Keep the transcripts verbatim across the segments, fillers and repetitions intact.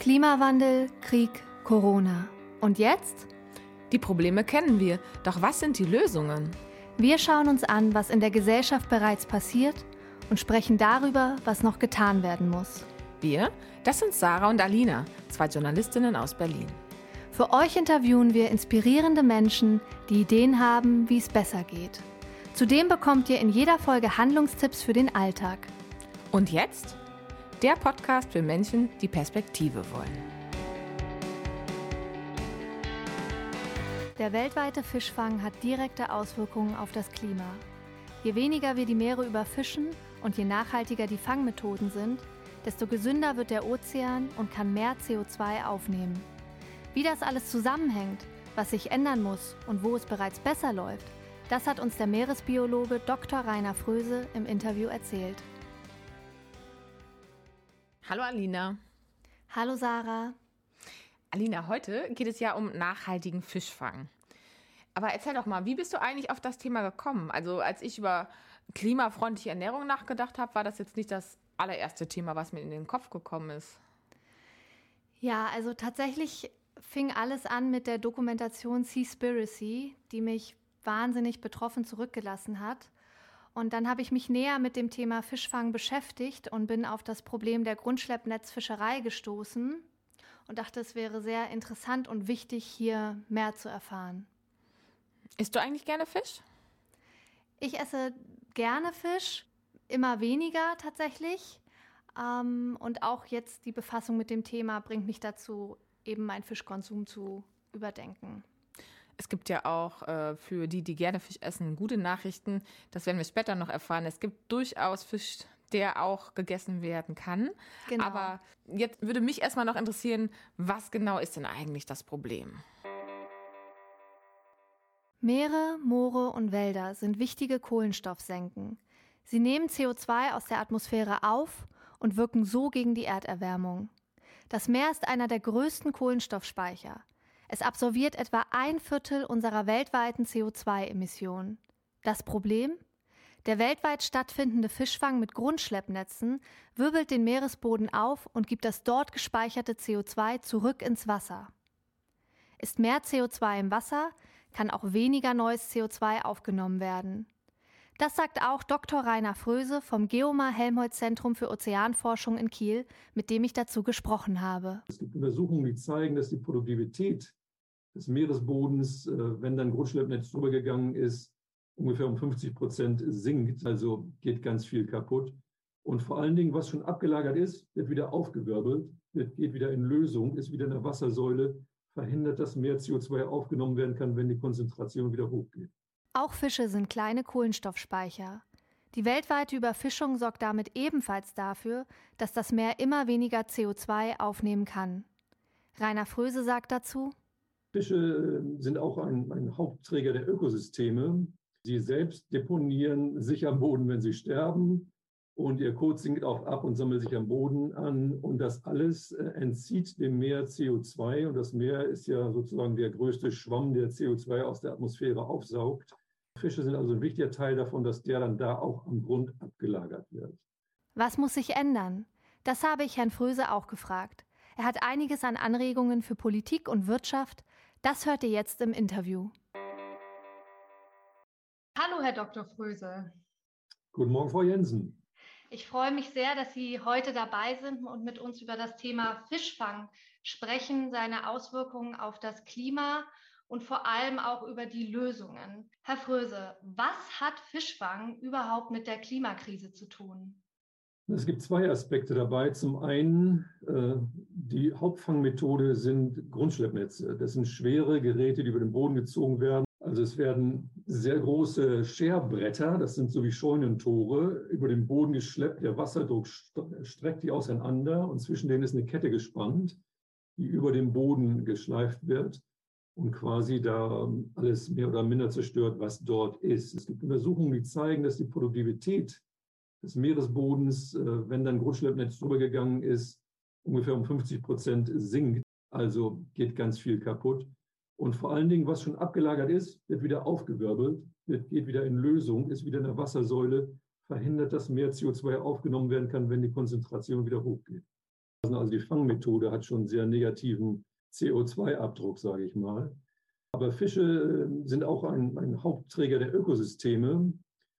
Klimawandel, Krieg, Corona. Und jetzt? Die Probleme kennen wir, doch was sind die Lösungen? Wir schauen uns an, was in der Gesellschaft bereits passiert und sprechen darüber, was noch getan werden muss. Wir, das sind Sarah und Alina, zwei Journalistinnen aus Berlin. Für euch interviewen wir inspirierende Menschen, die Ideen haben, wie es besser geht. Zudem bekommt ihr in jeder Folge Handlungstipps für den Alltag. Und jetzt? Der Podcast für Menschen, die Perspektive wollen. Der weltweite Fischfang hat direkte Auswirkungen auf das Klima. Je weniger wir die Meere überfischen und je nachhaltiger die Fangmethoden sind, desto gesünder wird der Ozean und kann mehr C O zwei aufnehmen. Wie das alles zusammenhängt, was sich ändern muss und wo es bereits besser läuft, das hat uns der Meeresbiologe Doktor Rainer Fröse im Interview erzählt. Hallo Alina. Hallo Sarah. Alina, heute geht es ja um nachhaltigen Fischfang. Aber erzähl doch mal, wie bist du eigentlich auf das Thema gekommen? Also als ich über klimafreundliche Ernährung nachgedacht habe, war das jetzt nicht das allererste Thema, was mir in den Kopf gekommen ist. Ja, also tatsächlich fing alles an mit der Dokumentation Seaspiracy, die mich wahnsinnig betroffen zurückgelassen hat. Und dann habe ich mich näher mit dem Thema Fischfang beschäftigt und bin auf das Problem der Grundschleppnetzfischerei gestoßen und dachte, es wäre sehr interessant und wichtig, hier mehr zu erfahren. Isst du eigentlich gerne Fisch? Ich esse gerne Fisch, immer weniger tatsächlich. Ähm, und auch jetzt die Befassung mit dem Thema bringt mich dazu, eben meinen Fischkonsum zu überdenken. Es gibt ja auch äh, für die, die gerne Fisch essen, gute Nachrichten. Das werden wir später noch erfahren. Es gibt durchaus Fisch, der auch gegessen werden kann. Genau. Aber jetzt würde mich erstmal noch interessieren, was genau ist denn eigentlich das Problem? Meere, Moore und Wälder sind wichtige Kohlenstoffsenken. Sie nehmen C O zwei aus der Atmosphäre auf und wirken so gegen die Erderwärmung. Das Meer ist einer der größten Kohlenstoffspeicher. Es absorbiert etwa ein Viertel unserer weltweiten C O zwei Emissionen. Das Problem? Der weltweit stattfindende Fischfang mit Grundschleppnetzen wirbelt den Meeresboden auf und gibt das dort gespeicherte C O zwei zurück ins Wasser. Ist mehr C O zwei im Wasser, kann auch weniger neues C O zwei aufgenommen werden. Das sagt auch Doktor Rainer Fröse vom Geomar-Helmholtz-Zentrum für Ozeanforschung in Kiel, mit dem ich dazu gesprochen habe. Es gibt Untersuchungen, die zeigen, dass die Produktivität des Meeresbodens, wenn dann Grundschleppnetz drüber gegangen ist, ungefähr um fünfzig Prozent sinkt. Also geht ganz viel kaputt. Und vor allen Dingen, was schon abgelagert ist, wird wieder aufgewirbelt, wird, geht wieder in Lösung, ist wieder in der Wassersäule, verhindert, dass mehr C O zwei aufgenommen werden kann, wenn die Konzentration wieder hochgeht. Auch Fische sind kleine Kohlenstoffspeicher. Die weltweite Überfischung sorgt damit ebenfalls dafür, dass das Meer immer weniger C O zwei aufnehmen kann. Rainer Fröse sagt dazu: Fische sind auch ein, ein Hauptträger der Ökosysteme. Sie selbst deponieren sich am Boden, wenn sie sterben. Und ihr Kot sinkt auch ab und sammelt sich am Boden an. Und das alles entzieht dem Meer C O zwei. Und das Meer ist ja sozusagen der größte Schwamm, der C O zwei aus der Atmosphäre aufsaugt. Fische sind also ein wichtiger Teil davon, dass der dann da auch am Grund abgelagert wird. Was muss sich ändern? Das habe ich Herrn Fröse auch gefragt. Er hat einiges an Anregungen für Politik und Wirtschaft. Das hört ihr jetzt im Interview. Hallo, Herr Doktor Fröse. Guten Morgen, Frau Jensen. Ich freue mich sehr, dass Sie heute dabei sind und mit uns über das Thema Fischfang sprechen, seine Auswirkungen auf das Klima und vor allem auch über die Lösungen. Herr Fröse, was hat Fischfang überhaupt mit der Klimakrise zu tun? Es gibt zwei Aspekte dabei. Zum einen, äh, die Hauptfangmethode sind Grundschleppnetze. Das sind schwere Geräte, die über den Boden gezogen werden. Also es werden sehr große Scherbretter, das sind so wie Scheunentore, über den Boden geschleppt. Der Wasserdruck streckt die auseinander und zwischen denen ist eine Kette gespannt, die über den Boden geschleift wird und quasi da alles mehr oder minder zerstört, was dort ist. Es gibt Untersuchungen, die zeigen, dass die Produktivität des Meeresbodens, wenn dann Grundschleppnetz drüber gegangen ist, ungefähr um fünfzig Prozent sinkt. Also geht ganz viel kaputt. Und vor allen Dingen, was schon abgelagert ist, wird wieder aufgewirbelt, wird, geht wieder in Lösung, ist wieder in der Wassersäule, verhindert, dass mehr C O zwei aufgenommen werden kann, wenn die Konzentration wieder hochgeht. Also die Fangmethode hat schon einen sehr negativen C O zwei Abdruck, sage ich mal. Aber Fische sind auch ein, ein Hauptträger der Ökosysteme.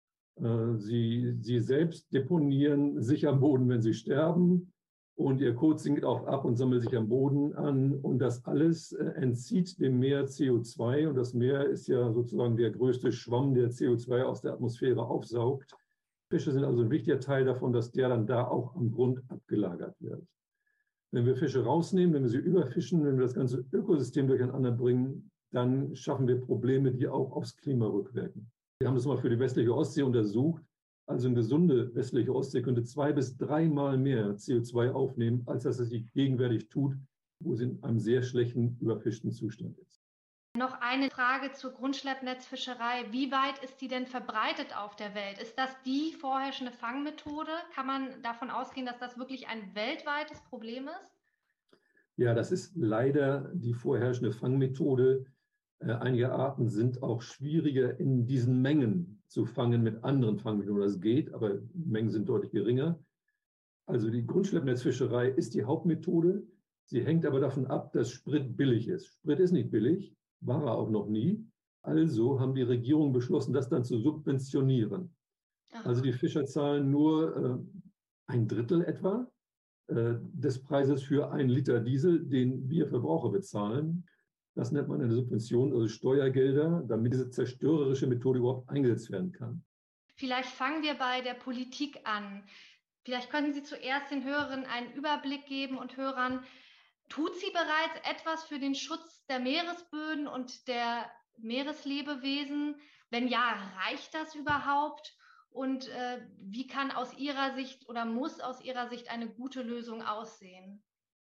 Sie, sie selbst deponieren sich am Boden, wenn sie sterben. Und ihr Kot sinkt auch ab und sammelt sich am Boden an. Und das alles entzieht dem Meer C O zwei. Und das Meer ist ja sozusagen der größte Schwamm, der C O zwei aus der Atmosphäre aufsaugt. Fische sind also ein wichtiger Teil davon, dass der dann da auch am Grund abgelagert wird. Wenn wir Fische rausnehmen, wenn wir sie überfischen, wenn wir das ganze Ökosystem durcheinander bringen, dann schaffen wir Probleme, die auch aufs Klima rückwirken. Wir haben das mal für die westliche Ostsee untersucht. Also eine gesunde westliche Ostsee könnte zwei bis dreimal mehr C O zwei aufnehmen, als dass es sie gegenwärtig tut, wo sie in einem sehr schlechten, überfischten Zustand ist. Noch eine Frage zur Grundschleppnetzfischerei. Wie weit ist die denn verbreitet auf der Welt? Ist das die vorherrschende Fangmethode? Kann man davon ausgehen, dass das wirklich ein weltweites Problem ist? Ja, das ist leider die vorherrschende Fangmethode. Äh, einige Arten sind auch schwieriger in diesen Mengen zu fangen mit anderen Fangmethoden. Das geht, aber die Mengen sind deutlich geringer. Also die Grundschleppnetzfischerei ist die Hauptmethode. Sie hängt aber davon ab, dass Sprit billig ist. Sprit ist nicht billig, war er auch noch nie. Also haben die Regierungen beschlossen, das dann zu subventionieren. Aha. Also die Fischer zahlen nur äh, ein Drittel etwa äh, des Preises für einen Liter Diesel, den wir Verbraucher bezahlen. Das nennt man eine Subvention, also Steuergelder, damit diese zerstörerische Methode überhaupt eingesetzt werden kann. Vielleicht fangen wir bei der Politik an. Vielleicht könnten Sie zuerst den Hörerinnen einen Überblick geben und Hörern, tut sie bereits etwas für den Schutz der Meeresböden und der Meereslebewesen? Wenn ja, reicht das überhaupt? Und äh, wie kann aus Ihrer Sicht oder muss aus Ihrer Sicht eine gute Lösung aussehen?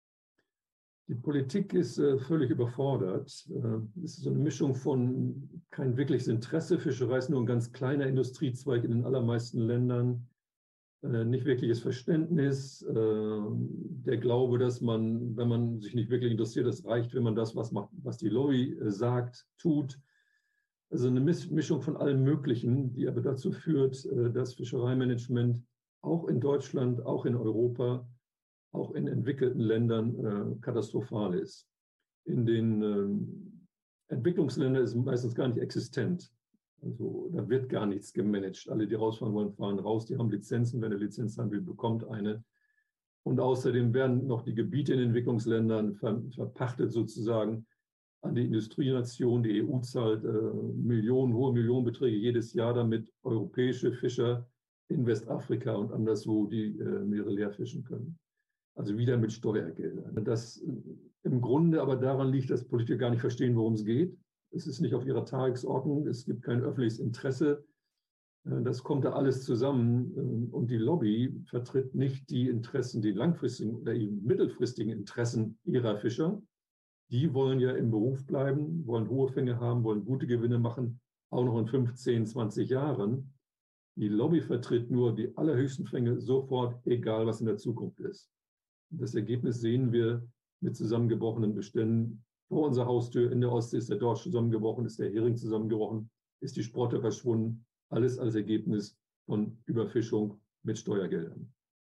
Die Politik ist äh, völlig überfordert. Äh, es ist so eine Mischung von kein wirkliches Interesse. Fischerei ist nur ein ganz kleiner Industriezweig in den allermeisten Ländern. Äh, nicht wirkliches Verständnis. Äh, der Glaube, dass man, wenn man sich nicht wirklich interessiert, es reicht, wenn man das, was, macht, was die Lobby äh, sagt, tut. Also eine Mischung von allem Möglichen, die aber dazu führt, äh, dass Fischereimanagement auch in Deutschland, auch in Europa, auch in entwickelten Ländern äh, katastrophal ist. In den äh, Entwicklungsländern ist es meistens gar nicht existent. Also da wird gar nichts gemanagt. Alle, die rausfahren wollen, fahren raus. Die haben Lizenzen. Wer eine Lizenz haben will, bekommt eine. Und außerdem werden noch die Gebiete in Entwicklungsländern ver verpachtet sozusagen an die Industrienation. Die E U zahlt äh, Millionen, hohe Millionenbeträge jedes Jahr, damit europäische Fischer in Westafrika und anderswo die äh, Meere leer fischen können. Also wieder mit Steuergeldern. Das im Grunde aber daran liegt, dass Politiker gar nicht verstehen, worum es geht. Es ist nicht auf ihrer Tagesordnung, es gibt kein öffentliches Interesse. Das kommt da alles zusammen. Und die Lobby vertritt nicht die Interessen, die langfristigen oder die mittelfristigen Interessen ihrer Fischer. Die wollen ja im Beruf bleiben, wollen hohe Fänge haben, wollen gute Gewinne machen, auch noch in fünfzehn, zwanzig Jahren. Die Lobby vertritt nur die allerhöchsten Fänge sofort, egal was in der Zukunft ist. Das Ergebnis sehen wir mit zusammengebrochenen Beständen. Vor unserer Haustür in der Ostsee ist der Dorsch zusammengebrochen, ist der Hering zusammengebrochen, ist die Sprotte verschwunden. Alles als Ergebnis von Überfischung mit Steuergeldern.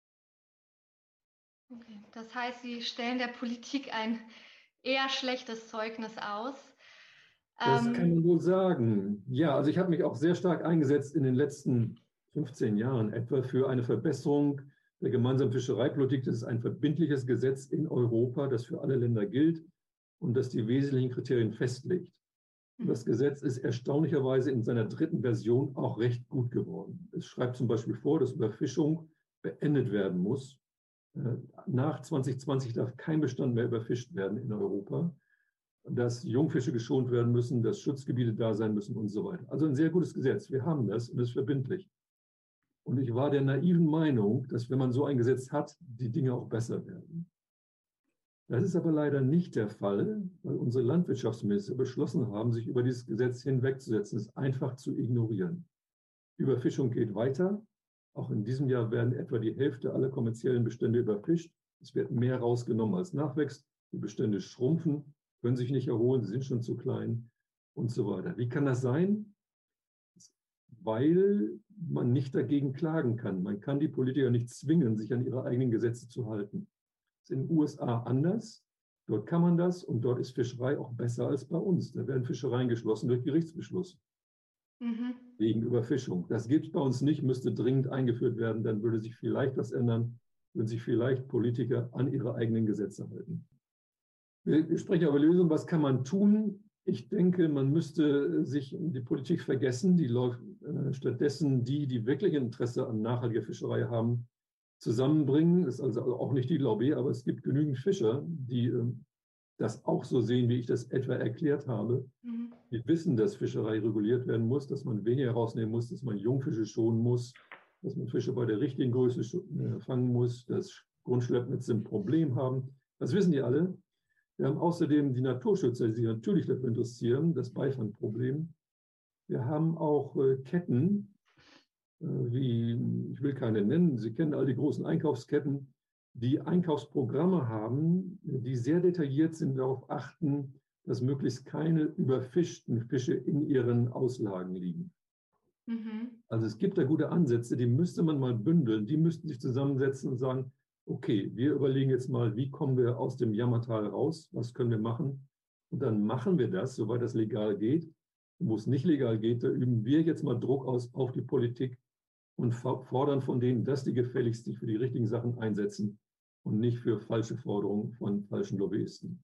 Okay, das heißt, Sie stellen der Politik ein eher schlechtes Zeugnis aus. Das ähm, kann man wohl sagen. Ja, also ich habe mich auch sehr stark eingesetzt in den letzten fünfzehn Jahren etwa für eine Verbesserung der gemeinsamen Fischereipolitik. Das ist ein verbindliches Gesetz in Europa, das für alle Länder gilt und das die wesentlichen Kriterien festlegt. Das Gesetz ist erstaunlicherweise in seiner dritten Version auch recht gut geworden. Es schreibt zum Beispiel vor, dass Überfischung beendet werden muss. Nach zwanzig zwanzig darf kein Bestand mehr überfischt werden in Europa, dass Jungfische geschont werden müssen, dass Schutzgebiete da sein müssen und so weiter. Also ein sehr gutes Gesetz. Wir haben das und es ist verbindlich. Und ich war der naiven Meinung, dass wenn man so ein Gesetz hat, die Dinge auch besser werden. Das ist aber leider nicht der Fall, weil unsere Landwirtschaftsminister beschlossen haben, sich über dieses Gesetz hinwegzusetzen, es einfach zu ignorieren. Überfischung geht weiter. Auch in diesem Jahr werden etwa die Hälfte aller kommerziellen Bestände überfischt. Es wird mehr rausgenommen als nachwächst. Die Bestände schrumpfen, können sich nicht erholen, sie sind schon zu klein und so weiter. Wie kann das sein? Weil man nicht dagegen klagen kann. Man kann die Politiker nicht zwingen, sich an ihre eigenen Gesetze zu halten. Das ist in den U S A anders. Dort kann man das und dort ist Fischerei auch besser als bei uns. Da werden Fischereien geschlossen durch Gerichtsbeschluss Mhm. wegen Überfischung. Das gibt es bei uns nicht, müsste dringend eingeführt werden. Dann würde sich vielleicht was ändern, würden sich vielleicht Politiker an ihre eigenen Gesetze halten. Wir sprechen über Lösungen. Was kann man tun? Ich denke, man müsste sich die Politik vergessen, die läuft, äh, stattdessen die, die wirklich Interesse an nachhaltiger Fischerei haben, zusammenbringen. Das ist also auch nicht die Lobby, aber es gibt genügend Fischer, die äh, das auch so sehen, wie ich das etwa erklärt habe. Mhm. Die wissen, dass Fischerei reguliert werden muss, dass man weniger rausnehmen muss, dass man Jungfische schonen muss, dass man Fische bei der richtigen Größe äh, fangen muss, dass Grundschleppnetze ein Problem haben. Das wissen die alle. Wir haben außerdem die Naturschützer, die sich natürlich dafür interessieren, das Beifangproblem. Wir haben auch äh, Ketten, äh, wie, ich will keine nennen, Sie kennen all die großen Einkaufsketten, die Einkaufsprogramme haben, die sehr detailliert sind, darauf achten, dass möglichst keine überfischten Fische in ihren Auslagen liegen. Mhm. Also es gibt da gute Ansätze, die müsste man mal bündeln, die müssten sich zusammensetzen und sagen, okay, wir überlegen jetzt mal, wie kommen wir aus dem Jammertal raus, was können wir machen? Und dann machen wir das, soweit das legal geht. Und wo es nicht legal geht, da üben wir jetzt mal Druck aus auf die Politik und fordern von denen, dass die gefälligst sich für die richtigen Sachen einsetzen und nicht für falsche Forderungen von falschen Lobbyisten.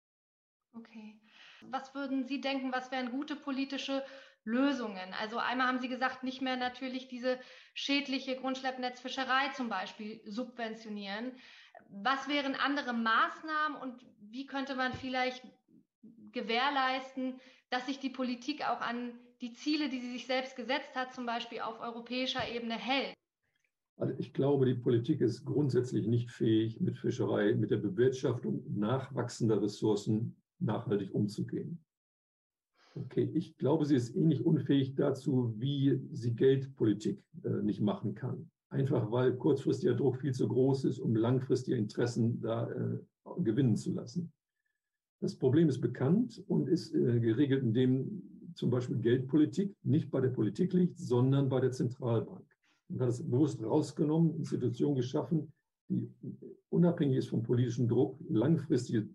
Okay. Was würden Sie denken, was wären gute politische Lösungen? Also einmal haben Sie gesagt, nicht mehr natürlich diese schädliche Grundschleppnetzfischerei zum Beispiel subventionieren. Was wären andere Maßnahmen und wie könnte man vielleicht gewährleisten, dass sich die Politik auch an die Ziele, die sie sich selbst gesetzt hat, zum Beispiel auf europäischer Ebene hält? Also ich glaube, die Politik ist grundsätzlich nicht fähig, mit Fischerei, mit der Bewirtschaftung nachwachsender Ressourcen nachhaltig umzugehen. Okay, ich glaube, sie ist ähnlich unfähig dazu, wie sie Geldpolitik äh, nicht machen kann. Einfach weil kurzfristiger Druck viel zu groß ist, um langfristige Interessen da äh, gewinnen zu lassen. Das Problem ist bekannt und ist äh, geregelt, indem zum Beispiel Geldpolitik nicht bei der Politik liegt, sondern bei der Zentralbank. Und hat es bewusst rausgenommen, Institutionen geschaffen, die unabhängig ist vom politischen Druck, langfristige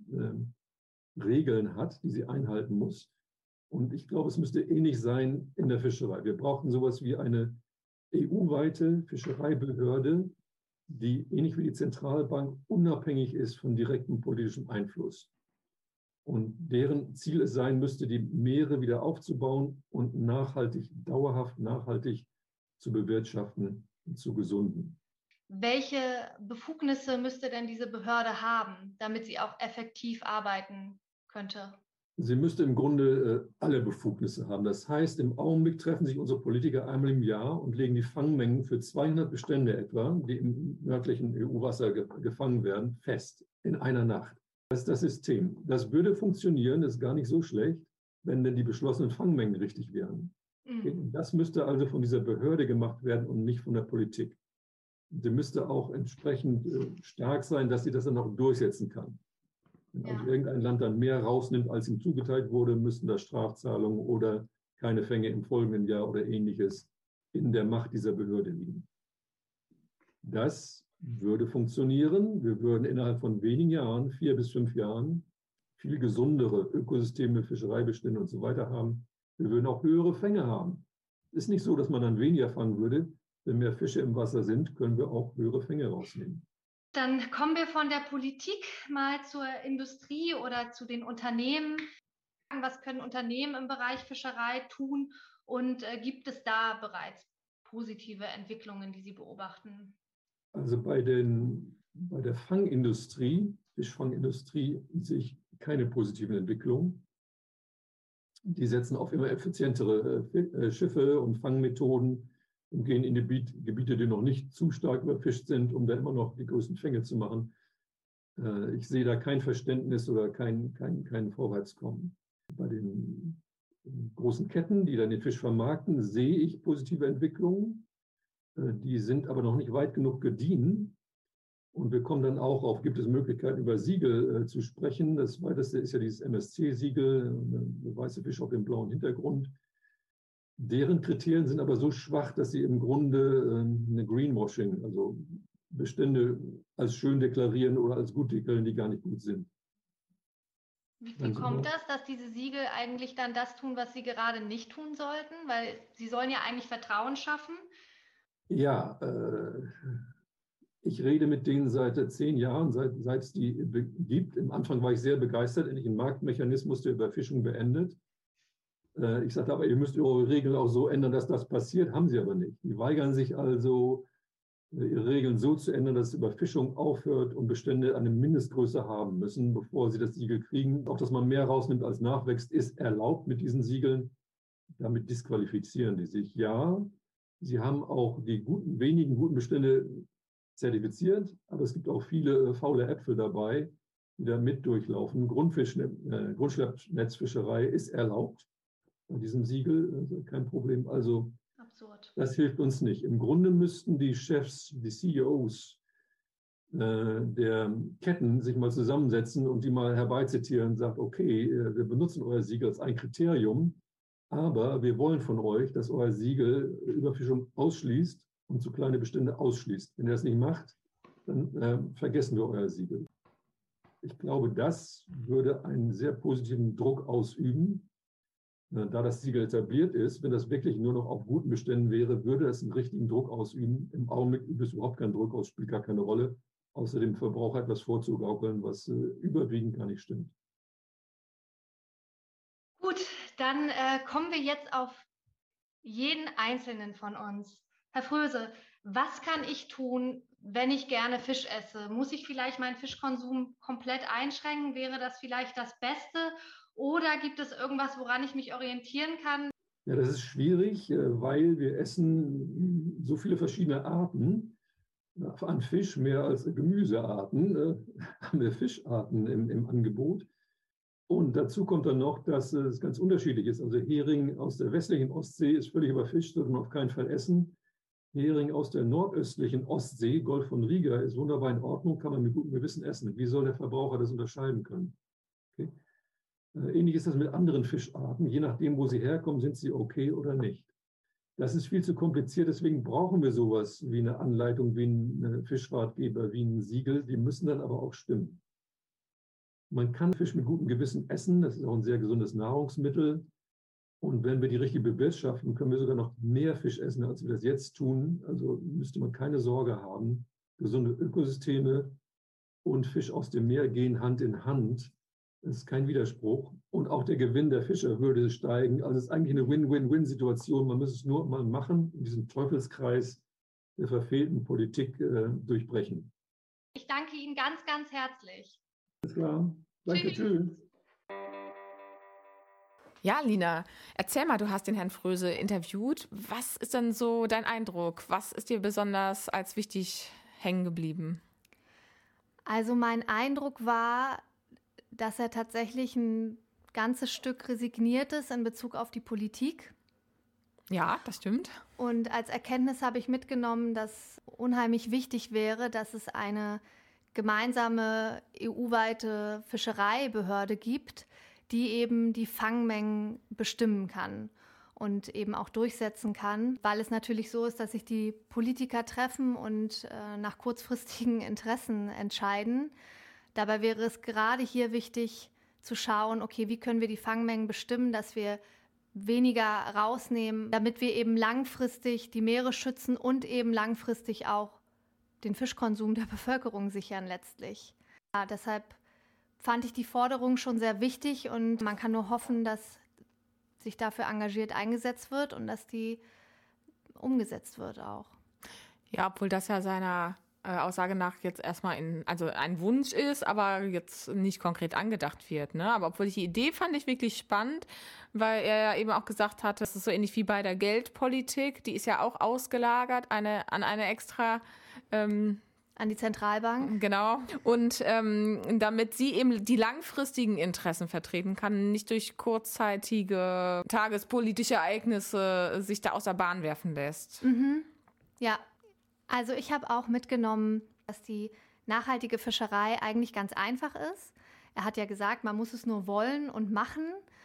äh, Regeln hat, die sie einhalten muss. Und ich glaube, es müsste ähnlich sein in der Fischerei. Wir brauchen sowas wie eine E U-weite Fischereibehörde, die ähnlich wie die Zentralbank unabhängig ist von direktem politischem Einfluss. Und deren Ziel es sein müsste, die Meere wieder aufzubauen und nachhaltig, dauerhaft nachhaltig zu bewirtschaften und zu gesunden. Welche Befugnisse müsste denn diese Behörde haben, damit sie auch effektiv arbeiten könnte? Sie müsste im Grunde äh, alle Befugnisse haben. Das heißt, im Augenblick treffen sich unsere Politiker einmal im Jahr und legen die Fangmengen für zweihundert Bestände etwa, die im nördlichen E U-Wasser ge gefangen werden, fest in einer Nacht. Das ist das System. Das würde funktionieren, das ist gar nicht so schlecht, wenn denn die beschlossenen Fangmengen richtig wären. Mhm. Das müsste also von dieser Behörde gemacht werden und nicht von der Politik. Sie müsste auch entsprechend äh, stark sein, dass sie das dann auch durchsetzen kann. Wenn also ja. irgendein Land dann mehr rausnimmt, als ihm zugeteilt wurde, müssten da Strafzahlungen oder keine Fänge im folgenden Jahr oder Ähnliches in der Macht dieser Behörde liegen. Das würde funktionieren. Wir würden innerhalb von wenigen Jahren, vier bis fünf Jahren, viel gesundere Ökosysteme, Fischereibestände und so weiter haben. Wir würden auch höhere Fänge haben. Es ist nicht so, dass man dann weniger fangen würde. Wenn mehr Fische im Wasser sind, können wir auch höhere Fänge rausnehmen. Dann kommen wir von der Politik mal zur Industrie oder zu den Unternehmen. Was können Unternehmen im Bereich Fischerei tun und äh, gibt es da bereits positive Entwicklungen, die Sie beobachten? Also bei, den, bei der Fangindustrie, Fischfangindustrie, sehe ich keine positiven Entwicklungen. Die setzen auf immer effizientere äh, Schiffe und Fangmethoden und gehen in die Gebiete, die noch nicht zu stark überfischt sind, um da immer noch die größten Fänge zu machen. Äh, ich sehe da kein Verständnis oder kein, kein, kein Vorwärtskommen. Bei den großen Ketten, die dann den Fisch vermarkten, sehe ich positive Entwicklungen. Äh, die sind aber noch nicht weit genug gediehen. Und wir kommen dann auch auf, gibt es Möglichkeiten, über Siegel äh, zu sprechen. Das weiteste ist ja dieses M S C-Siegel, der weiße Fisch auf dem blauen Hintergrund. Deren Kriterien sind aber so schwach, dass sie im Grunde äh, eine Greenwashing, also Bestände als schön deklarieren oder als gut deklarieren, die gar nicht gut sind. Wie, wie kommt das, dass diese Siegel eigentlich dann das tun, was sie gerade nicht tun sollten? Weil sie sollen ja eigentlich Vertrauen schaffen. Ja, äh, ich rede mit denen seit zehn Jahren, seit, seit es die gibt. Am Anfang war ich sehr begeistert, endlich ein Marktmechanismus der Überfischung beendet. Äh, ich sagte aber, ihr müsst eure Regeln auch so ändern, dass das passiert. Haben sie aber nicht. Die weigern sich also, ihre Regeln so zu ändern, dass Überfischung aufhört und Bestände eine Mindestgröße haben müssen, bevor sie das Siegel kriegen. Auch, dass man mehr rausnimmt, als nachwächst, ist erlaubt mit diesen Siegeln. Damit disqualifizieren die sich. Ja, sie haben auch die guten, wenigen guten Bestände zertifiziert, aber es gibt auch viele faule Äpfel dabei, die da mit durchlaufen. Grundfisch, äh, Grundschleppnetzfischerei ist erlaubt bei diesem Siegel, also kein Problem. Also absurd. Das hilft uns nicht. Im Grunde müssten die Chefs, die C E Os äh, der Ketten sich mal zusammensetzen und die mal herbeizitieren und sagen, okay, wir benutzen euer Siegel als ein Kriterium, aber wir wollen von euch, dass euer Siegel Überfischung ausschließt und zu kleine Bestände ausschließt. Wenn ihr das nicht macht, dann äh, vergessen wir euer Siegel. Ich glaube, das würde einen sehr positiven Druck ausüben. Da das Siegel etabliert ist, wenn das wirklich nur noch auf guten Beständen wäre, würde das einen richtigen Druck ausüben. Im Augenblick übt es überhaupt keinen Druck aus, spielt gar keine Rolle, außer dem Verbraucher etwas vorzugaukeln, was äh, überwiegend gar nicht stimmt. Gut, dann äh, kommen wir jetzt auf jeden Einzelnen von uns. Herr Fröse, was kann ich tun, wenn ich gerne Fisch esse? Muss ich vielleicht meinen Fischkonsum komplett einschränken? Wäre das vielleicht das Beste? Oder gibt es irgendwas, woran ich mich orientieren kann? Ja, das ist schwierig, weil wir essen so viele verschiedene Arten an Fisch, mehr als Gemüsearten, äh, haben wir Fischarten im, im Angebot. Und dazu kommt dann noch, dass es ganz unterschiedlich ist. Also Hering aus der westlichen Ostsee ist völlig überfischt, sollte man auf keinen Fall essen. Hering aus der nordöstlichen Ostsee, Golf von Riga, ist wunderbar in Ordnung, kann man mit gutem Gewissen essen. Wie soll der Verbraucher das unterscheiden können? Okay. Ähnlich ist das mit anderen Fischarten. Je nachdem, wo sie herkommen, sind sie okay oder nicht. Das ist viel zu kompliziert, deswegen brauchen wir sowas wie eine Anleitung, wie ein Fischratgeber, wie ein Siegel. Die müssen dann aber auch stimmen. Man kann Fisch mit gutem Gewissen essen, das ist auch ein sehr gesundes Nahrungsmittel. Und wenn wir die richtig bewirtschaften, können wir sogar noch mehr Fisch essen, als wir das jetzt tun. Also müsste man keine Sorge haben. Gesunde Ökosysteme und Fisch aus dem Meer gehen Hand in Hand. Das ist kein Widerspruch. Und auch der Gewinn der Fischer würde steigen. Also es ist eigentlich eine Win-Win-Win-Situation. Man muss es nur mal machen, in diesem Teufelskreis der verfehlten Politik äh, durchbrechen. Ich danke Ihnen ganz, ganz herzlich. Alles klar. Danke, tschüss. Ja, Lina, erzähl mal, du hast den Herrn Fröse interviewt. Was ist denn so dein Eindruck? Was ist dir besonders als wichtig hängen geblieben? Also mein Eindruck war, dass er tatsächlich ein ganzes Stück resigniert ist in Bezug auf die Politik. Ja, das stimmt. Und als Erkenntnis habe ich mitgenommen, dass unheimlich wichtig wäre, dass es eine gemeinsame E U-weite Fischereibehörde gibt, die eben die Fangmengen bestimmen kann und eben auch durchsetzen kann, weil es natürlich so ist, dass sich die Politiker treffen und äh, nach kurzfristigen Interessen entscheiden. Dabei wäre es gerade hier wichtig zu schauen, okay, wie können wir die Fangmengen bestimmen, dass wir weniger rausnehmen, damit wir eben langfristig die Meere schützen und eben langfristig auch den Fischkonsum der Bevölkerung sichern letztlich. Ja, deshalb fand ich die Forderung schon sehr wichtig und man kann nur hoffen, dass sich dafür engagiert eingesetzt wird und dass die umgesetzt wird auch. Ja, obwohl das ja seiner äh, Aussage nach jetzt erstmal in, also ein Wunsch ist, aber jetzt nicht konkret angedacht wird. Ne? Aber obwohl ich die Idee fand ich wirklich spannend, weil er ja eben auch gesagt hat, das ist so ähnlich wie bei der Geldpolitik, die ist ja auch ausgelagert eine, an eine extra ähm, An die Zentralbank. Genau. Und ähm, damit sie eben die langfristigen Interessen vertreten kann, nicht durch kurzzeitige tagespolitische Ereignisse sich da aus der Bahn werfen lässt. Mhm. Ja, also ich habe auch mitgenommen, dass die nachhaltige Fischerei eigentlich ganz einfach ist. Er hat ja gesagt, man muss es nur wollen und machen.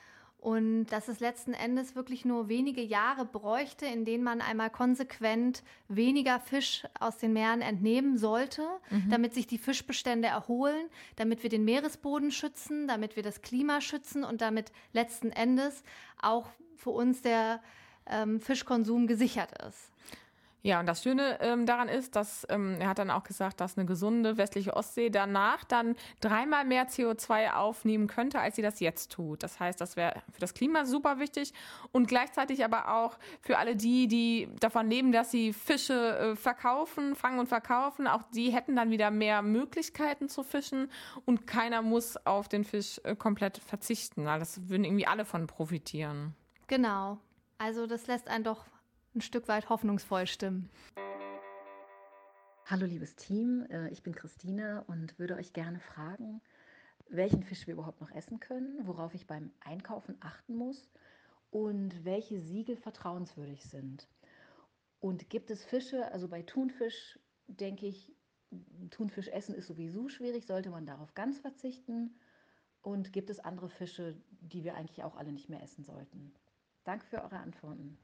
Und dass es letzten Endes wirklich nur wenige Jahre bräuchte, in denen man einmal konsequent weniger Fisch aus den Meeren entnehmen sollte, mhm. damit sich die Fischbestände erholen, damit wir den Meeresboden schützen, damit wir das Klima schützen und damit letzten Endes auch für uns der ähm, Fischkonsum gesichert ist. Ja, und das Schöne ähm, daran ist, dass ähm, er hat dann auch gesagt, dass eine gesunde westliche Ostsee danach dann dreimal mehr C O zwei aufnehmen könnte, als sie das jetzt tut. Das heißt, das wäre für das Klima super wichtig und gleichzeitig aber auch für alle die, die davon leben, dass sie Fische äh, verkaufen, fangen und verkaufen. Auch die hätten dann wieder mehr Möglichkeiten zu fischen und keiner muss auf den Fisch äh, komplett verzichten. Das würden irgendwie alle von profitieren. Genau. Also das lässt einen doch ein Stück weit hoffnungsvoll stimmen. Hallo liebes Team, ich bin Christine und würde euch gerne fragen, welchen Fisch wir überhaupt noch essen können, worauf ich beim Einkaufen achten muss und welche Siegel vertrauenswürdig sind. Und gibt es Fische, also bei Thunfisch denke ich, Thunfisch essen ist sowieso schwierig, sollte man darauf ganz verzichten? Und gibt es andere Fische, die wir eigentlich auch alle nicht mehr essen sollten? Danke für eure Antworten.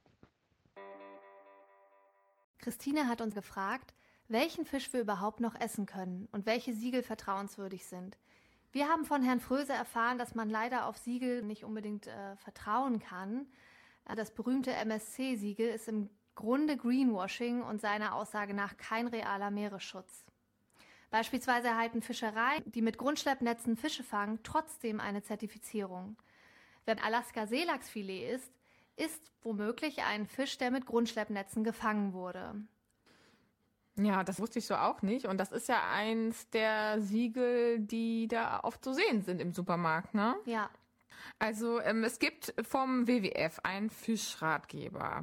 Christine hat uns gefragt, welchen Fisch wir überhaupt noch essen können und welche Siegel vertrauenswürdig sind. Wir haben von Herrn Fröse erfahren, dass man leider auf Siegel nicht unbedingt äh, vertrauen kann. Das berühmte M S C-Siegel ist im Grunde Greenwashing und seiner Aussage nach kein realer Meeresschutz. Beispielsweise erhalten Fischereien, die mit Grundschleppnetzen Fische fangen, trotzdem eine Zertifizierung. Wer Alaska-Seelachsfilet isst, ist womöglich ein Fisch, der mit Grundschleppnetzen gefangen wurde. Ja, das wusste ich so auch nicht. Und das ist ja eins der Siegel, die da oft zu sehen sind im Supermarkt, ne? Ja. Also ähm, es gibt vom W W F einen Fischratgeber,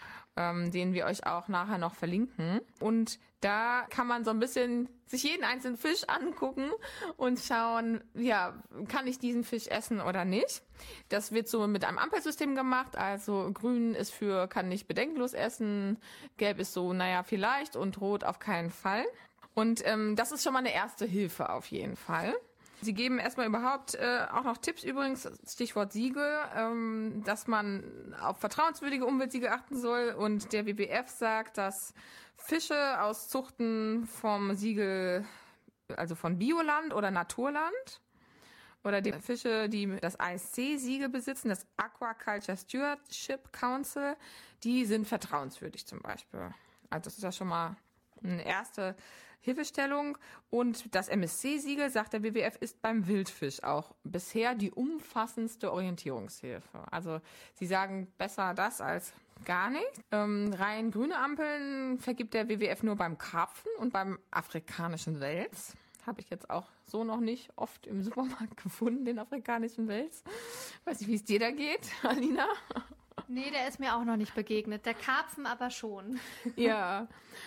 ähm, den wir euch auch nachher noch verlinken. Und da kann man so ein bisschen sich jeden einzelnen Fisch angucken und schauen, ja, kann ich diesen Fisch essen oder nicht. Das wird so mit einem Ampelsystem gemacht. Also grün ist für kann nicht bedenkenlos essen, gelb ist so, naja, vielleicht und rot auf keinen Fall. Und ähm, das ist schon mal eine erste Hilfe auf jeden Fall. Sie geben erstmal überhaupt äh, auch noch Tipps übrigens, Stichwort Siegel, ähm, dass man auf vertrauenswürdige Umweltsiegel achten soll. Und der W W F sagt, dass Fische aus Zuchten vom Siegel, also von Bioland oder Naturland, oder die Fische, die das A S C-Siegel besitzen, das Aquaculture Stewardship Council, die sind vertrauenswürdig zum Beispiel. Also das ist ja schon mal eine erste Hilfestellung. Und das M S C-Siegel, sagt der W W F, ist beim Wildfisch auch bisher die umfassendste Orientierungshilfe. Also sie sagen besser das als gar nicht. Ähm, rein grüne Ampeln vergibt der W W F nur beim Karpfen und beim afrikanischen Wels. Habe ich jetzt auch so noch nicht oft im Supermarkt gefunden, den afrikanischen Wels. Weiß nicht, wie es dir da geht, Alina? Nee, der ist mir auch noch nicht begegnet. Der Karpfen aber schon. Ja,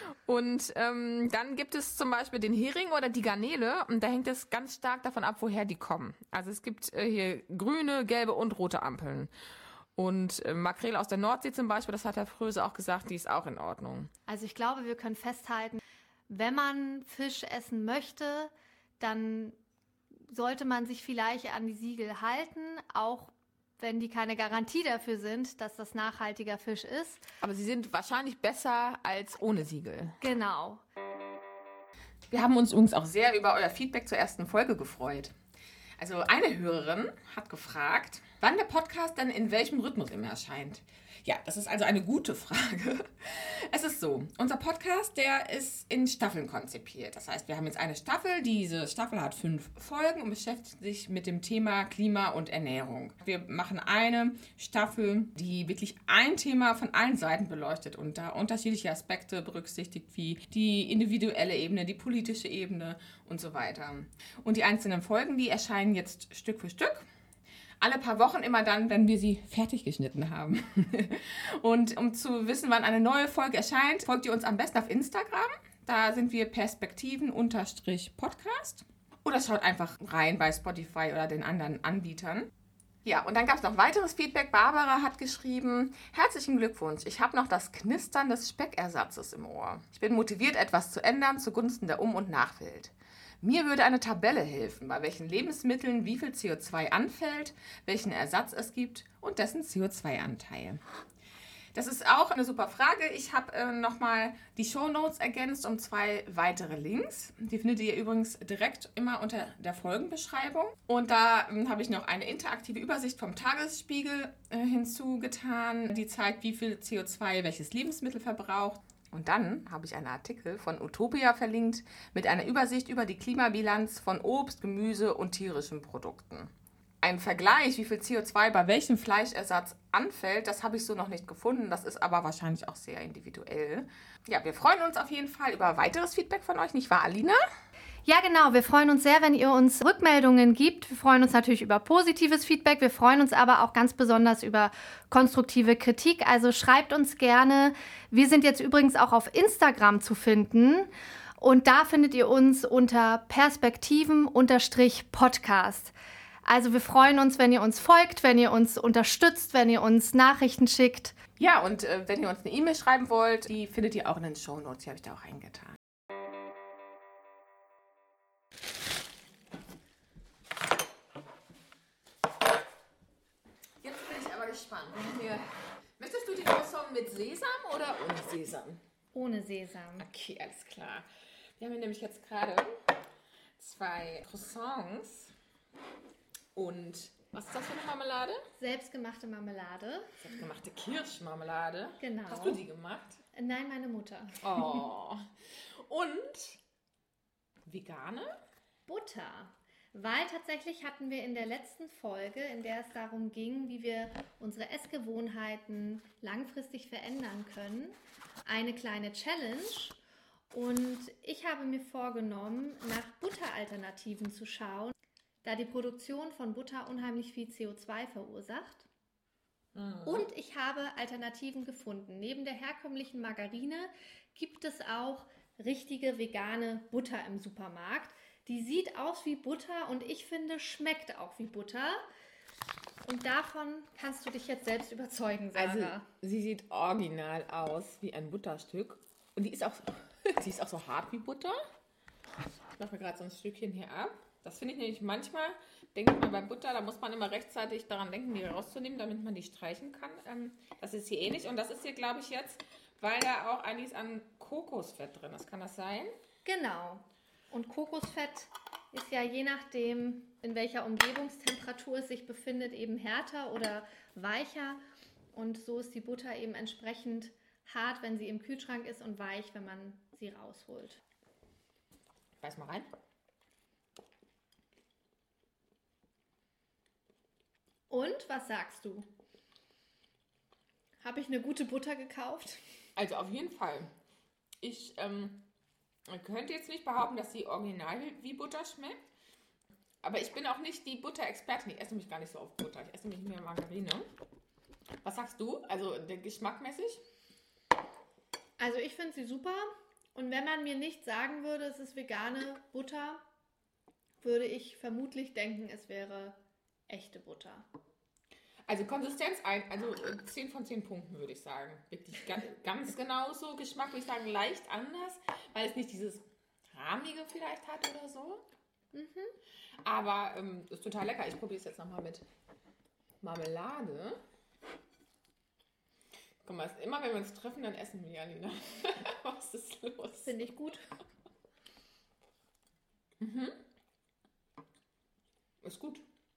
und ähm, dann gibt es zum Beispiel den Hering oder die Garnele und da hängt es ganz stark davon ab, woher die kommen. Also es gibt äh, hier grüne, gelbe und rote Ampeln. Und äh, Makrele aus der Nordsee zum Beispiel, das hat Herr Fröse auch gesagt, die ist auch in Ordnung. Also ich glaube, wir können festhalten, wenn man Fisch essen möchte, dann sollte man sich vielleicht an die Siegel halten, auch wenn die keine Garantie dafür sind, dass das nachhaltiger Fisch ist. Aber sie sind wahrscheinlich besser als ohne Siegel. Genau. Wir haben uns übrigens auch sehr über euer Feedback zur ersten Folge gefreut. Also eine Hörerin hat gefragt, wann der Podcast dann in welchem Rhythmus immer erscheint. Ja, das ist also eine gute Frage. Es ist so, unser Podcast, der ist in Staffeln konzipiert. Das heißt, wir haben jetzt eine Staffel. Diese Staffel hat fünf Folgen und beschäftigt sich mit dem Thema Klima und Ernährung. Wir machen eine Staffel, die wirklich ein Thema von allen Seiten beleuchtet und da unterschiedliche Aspekte berücksichtigt, wie die individuelle Ebene, die politische Ebene und so weiter. Und die einzelnen Folgen, die erscheinen jetzt Stück für Stück. Alle paar Wochen immer dann, wenn wir sie fertig geschnitten haben. Und um zu wissen, wann eine neue Folge erscheint, folgt ihr uns am besten auf Instagram. Da sind wir Perspektiven-Podcast. Oder schaut einfach rein bei Spotify oder den anderen Anbietern. Ja, und dann gab es noch weiteres Feedback. Barbara hat geschrieben, herzlichen Glückwunsch, ich habe noch das Knistern des Speckersatzes im Ohr. Ich bin motiviert, etwas zu ändern zugunsten der Um- und Nachwelt. Mir würde eine Tabelle helfen, bei welchen Lebensmitteln wie viel C O zwei anfällt, welchen Ersatz es gibt und dessen C O zwei Anteil. Das ist auch eine super Frage. Ich habe äh, nochmal die Shownotes ergänzt um zwei weitere Links. Die findet ihr übrigens direkt immer unter der Folgenbeschreibung. Und da ähm, habe ich noch eine interaktive Übersicht vom Tagesspiegel äh, hinzugetan, die zeigt, wie viel C O zwei welches Lebensmittel verbraucht. Und dann habe ich einen Artikel von Utopia verlinkt mit einer Übersicht über die Klimabilanz von Obst, Gemüse und tierischen Produkten. Ein Vergleich, wie viel C O zwei bei welchem Fleischersatz anfällt, das habe ich so noch nicht gefunden. Das ist aber wahrscheinlich auch sehr individuell. Ja, wir freuen uns auf jeden Fall über weiteres Feedback von euch, nicht wahr, Alina? Ja, genau. Wir freuen uns sehr, wenn ihr uns Rückmeldungen gibt. Wir freuen uns natürlich über positives Feedback. Wir freuen uns aber auch ganz besonders über konstruktive Kritik. Also schreibt uns gerne. Wir sind jetzt übrigens auch auf Instagram zu finden. Und da findet ihr uns unter Perspektiven-Podcast. Also wir freuen uns, wenn ihr uns folgt, wenn ihr uns unterstützt, wenn ihr uns Nachrichten schickt. Ja, und äh, wenn ihr uns eine E-Mail schreiben wollt, die findet ihr auch in den Shownotes. Die habe ich da auch eingetan. Jetzt bin ich aber gespannt. Hier. Möchtest du die Croissant mit Sesam oder ohne Sesam? Ohne Sesam. Okay, alles klar. Wir haben hier nämlich jetzt gerade zwei Croissants. Und was ist das für eine Marmelade? Selbstgemachte Marmelade. Selbstgemachte Kirschmarmelade. Genau. Hast du die gemacht? Nein, meine Mutter. Oh. Und vegane? Butter. Weil tatsächlich hatten wir in der letzten Folge, in der es darum ging, wie wir unsere Essgewohnheiten langfristig verändern können, eine kleine Challenge. Und ich habe mir vorgenommen, nach Butteralternativen zu schauen, da die Produktion von Butter unheimlich viel C O zwei verursacht. Mhm. Und ich habe Alternativen gefunden. Neben der herkömmlichen Margarine gibt es auch richtige vegane Butter im Supermarkt. Die sieht aus wie Butter und ich finde, schmeckt auch wie Butter. Und davon kannst du dich jetzt selbst überzeugen, Sarah. Also, sie sieht original aus wie ein Butterstück. Und die ist auch, die ist auch so hart wie Butter. Ich mache mir gerade so ein Stückchen hier ab. Das finde ich nämlich manchmal, denkt man bei Butter, da muss man immer rechtzeitig daran denken, die rauszunehmen, damit man die streichen kann. Ähm, das ist hier ähnlich und das ist hier, glaube ich, jetzt, weil da auch einiges an Kokosfett drin ist. Kann das sein? Genau. Und Kokosfett ist ja je nachdem, in welcher Umgebungstemperatur es sich befindet, eben härter oder weicher. Und so ist die Butter eben entsprechend hart, wenn sie im Kühlschrank ist und weich, wenn man sie rausholt. Beiß mal rein. Und, was sagst du? Habe ich eine gute Butter gekauft? Also auf jeden Fall. Ich ähm, könnte jetzt nicht behaupten, dass sie original wie Butter schmeckt. Aber ich bin auch nicht die Butter-Expertin. Ich esse nämlich gar nicht so oft Butter. Ich esse nämlich mehr Margarine. Was sagst du? Also der geschmackmäßig? Also ich finde sie super. Und wenn man mir nicht sagen würde, es ist vegane Butter, würde ich vermutlich denken, es wäre echte Butter. Also Konsistenz, ein, also zehn von zehn Punkten würde ich sagen. Wirklich ganz, ganz genauso. Geschmack würde ich sagen leicht anders, weil es nicht dieses rahmige vielleicht hat oder so. Mhm. Aber ähm, ist total lecker. Ich probiere es jetzt nochmal mit Marmelade. Guck mal, immer wenn wir uns treffen, dann essen wir, Alina. Was ist los? Finde ich gut. Mhm. Ist gut.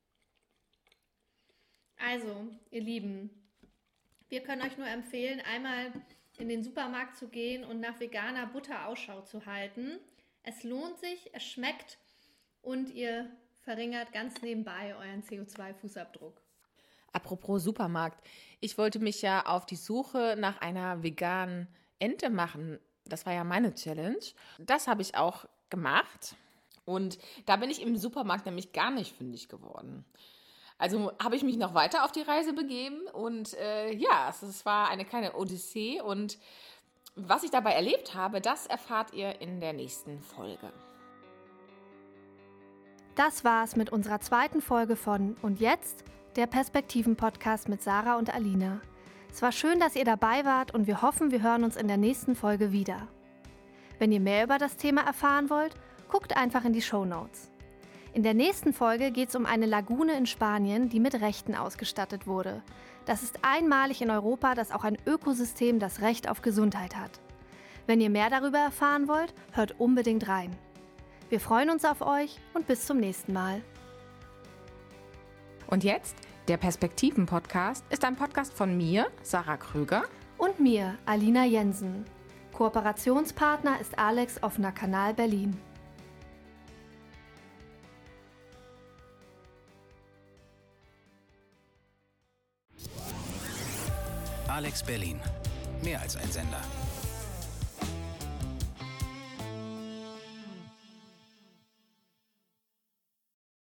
Also, ihr Lieben, wir können euch nur empfehlen, einmal in den Supermarkt zu gehen und nach veganer Butter Ausschau zu halten. Es lohnt sich, es schmeckt und ihr verringert ganz nebenbei euren C O zwei Fußabdruck. Apropos Supermarkt. Ich wollte mich ja auf die Suche nach einer veganen Ente machen. Das war ja meine Challenge. Das habe ich auch gemacht. Und da bin ich im Supermarkt nämlich gar nicht fündig geworden. Also habe ich mich noch weiter auf die Reise begeben und äh, ja, es, es war eine kleine Odyssee und was ich dabei erlebt habe, das erfahrt ihr in der nächsten Folge. Das war's mit unserer zweiten Folge von Und jetzt? Der Perspektiven-Podcast mit Sarah und Alina. Es war schön, dass ihr dabei wart und wir hoffen, wir hören uns in der nächsten Folge wieder. Wenn ihr mehr über das Thema erfahren wollt Guckt einfach in die Shownotes. In der nächsten Folge geht es um eine Lagune in Spanien, die mit Rechten ausgestattet wurde. Das ist einmalig in Europa, dass auch ein Ökosystem das Recht auf Gesundheit hat. Wenn ihr mehr darüber erfahren wollt, hört unbedingt rein. Wir freuen uns auf euch und bis zum nächsten Mal. Und jetzt, der Perspektiven-Podcast ist ein Podcast von mir, Sarah Krüger. Und mir, Alina Jensen. Kooperationspartner ist Alex Offener Kanal Berlin. Alex Berlin. Mehr als ein Sender.